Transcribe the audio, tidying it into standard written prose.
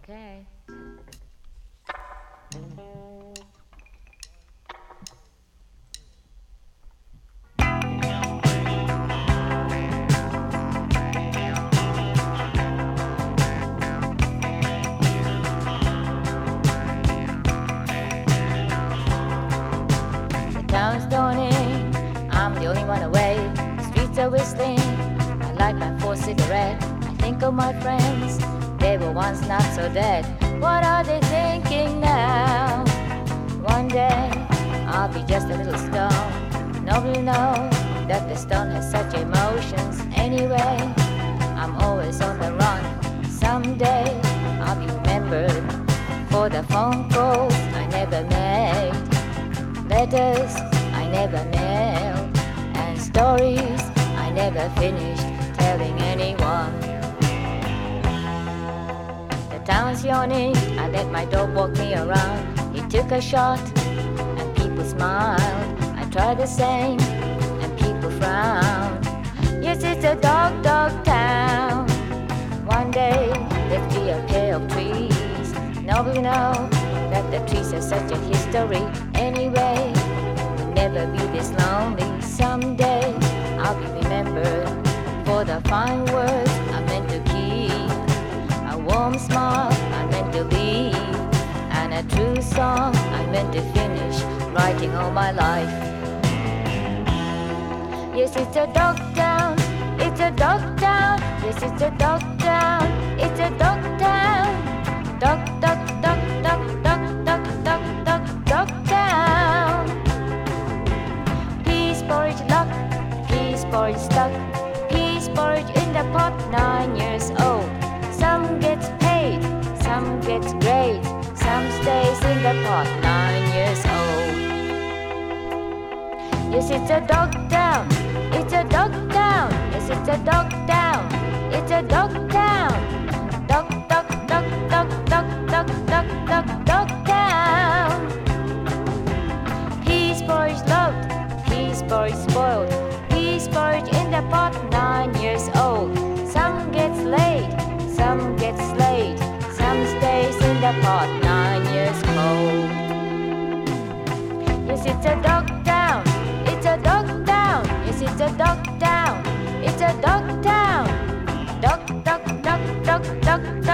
Okay. The town's dawning, I'm the only one away. The streets are whistling, I light my fourth cigarette. I think of my friends, they were once not so dead. What are they thinking now? One day, I'll be just a little stone. Nobody knows that the stone has such emotions. Anyway, I'm always on the run. Someday, I'll be remembered for the phone calls I never made, letters I never mailed, and stories I never finished telling anyone. The town's yawning, I let my dog walk me around. He took a shot, and people smiled. I tried the same, and people frowned. Yes, it's a dog town. One day, let's be a pair of trees. Nobody knows that the trees have such a history. Anyway, we'll never be this lonely. Someday, I'll be remembered for the fine words I meant to keep, a warm smile I meant to leave, and a true song I meant to finish writing all my life. Yes, it's a dog town. It's a dog town. Yes, it's a dog town. It's a dog town. Dog town. Peas porridge luck, peas porridge stuck, peas porridge in the pot, 9 years old. Some gets paid, some gets great, some stays in the pot, 9 years old. Yes, it's a dog town, it's a dog town. Yes, it's a dog town, it's a dog town. Dog town. Peas porridge loved, peas porridge spoiled, peas porridge in the pot, 9 years old. Some gets laid, some gets slayed, some stays in the pot, 9 years old. Yes, it's a dog town, it's a dog town. Yes, it's a dog town, it's a dog town. Dog